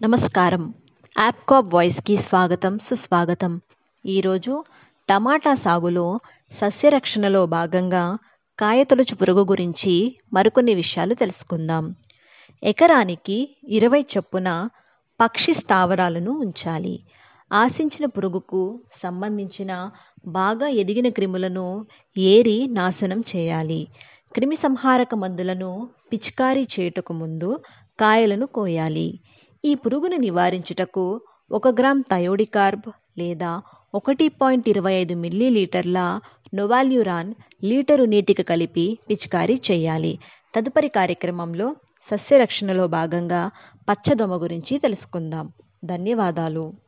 నమస్కారం. యాప్కాప్ వాయిస్కి స్వాగతం, సుస్వాగతం. ఈరోజు టమాటా సాగులో సస్యరక్షణలో భాగంగా కాయతొలుచు పురుగు గురించి మరికొన్ని విషయాలు తెలుసుకుందాం. ఎకరానికి 20 చొప్పున పక్షి స్థావరాలను ఉంచాలి. ఆశించిన పురుగుకు సంబంధించిన బాగా ఎదిగిన క్రిములను ఏరి నాశనం చేయాలి. క్రిమి సంహారక మందులను పిచికారీ చేయుటకు ముందు కాయలను కోయాలి. ఈ పురుగును నివారించుటకు 1 గ్రామ్ థయోడికార్బ్ లేదా 1.25 మిల్లీలీటర్ల నొవాల్యూరాన్ లీటరు నీటికి కలిపి పిచికారీ చేయాలి. తదుపరి కార్యక్రమంలో సస్యరక్షణలో భాగంగా పచ్చదోమ గురించి తెలుసుకుందాం. ధన్యవాదాలు.